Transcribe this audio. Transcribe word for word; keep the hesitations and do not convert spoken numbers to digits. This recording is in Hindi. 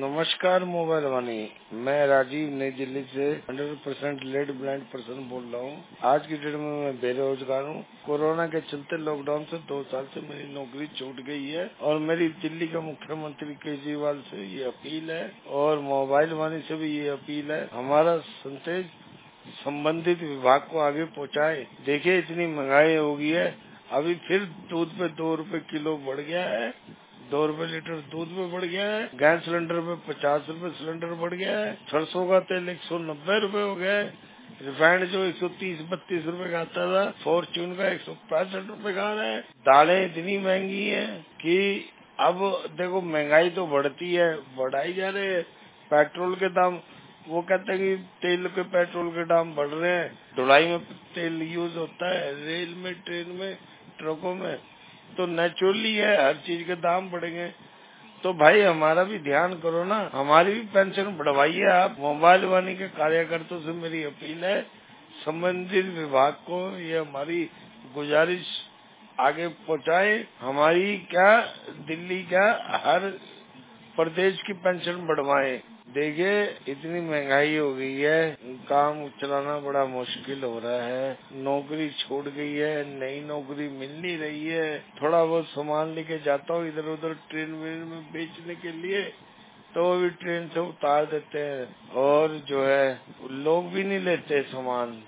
नमस्कार मोबाइल वाणी। मैं राजीव नई दिल्ली से hundred percent led blind person बोल रहा हूँ। आज की डेट में मैं बेरोजगार हूँ। कोरोना के चलते लॉकडाउन से दो साल से मेरी नौकरी छूट गई है और मेरी दिल्ली का मुख्यमंत्री केजरीवाल से ये अपील है और मोबाइल वाणी से भी ये अपील है, हमारा संदेश संबंधित विभाग को आगे पहुँचाए। देखिए इतनी महंगाई हो गई है, अभी फिर दूध पे दो रुपए किलो बढ़ गया है, दो रुपए लीटर दूध में बढ़ गया है, गैस सिलेंडर पे पचास रुपए सिलेंडर बढ़ गया है, सरसों का तेल एक सौ नब्बे रुपए हो गया है, रिफाइंड जो एक सौ तीस बत्तीस रुपए का आता था फॉर्च्यून का एक सौ पैंसठ रुपए का आ रहा है। दालें इतनी महंगी है कि अब देखो महंगाई तो बढ़ती है, बढ़ाई जा रहे है। पेट्रोल के दाम, वो कहते हैं कि तेल के पेट्रोल के दाम बढ़ रहे हैं, ढुलाई में तेल यूज होता है, रेल में, ट्रेन में, ट्रकों में, तो नेचुरली है हर चीज के दाम बढ़ेंगे। तो भाई हमारा भी ध्यान करो ना, हमारी भी पेंशन बढ़वाइए आप। मोबाइल वाणी के कार्यकर्ताओं से मेरी अपील है, संबंधित विभाग को ये हमारी गुजारिश आगे पहुंचाए। हमारी क्या, दिल्ली क्या, हर प्रदेश की पेंशन बढ़वाएं। देखिए इतनी महंगाई हो गई है, काम चलाना बड़ा मुश्किल हो रहा है, नौकरी छूट गई है, नई नौकरी मिल नहीं रही है। थोड़ा बहुत सामान लेके जाता हूँ इधर उधर ट्रेन में बेचने के लिए, तो भी ट्रेन से उतार देते हैं और जो है लोग भी नहीं लेते सामान।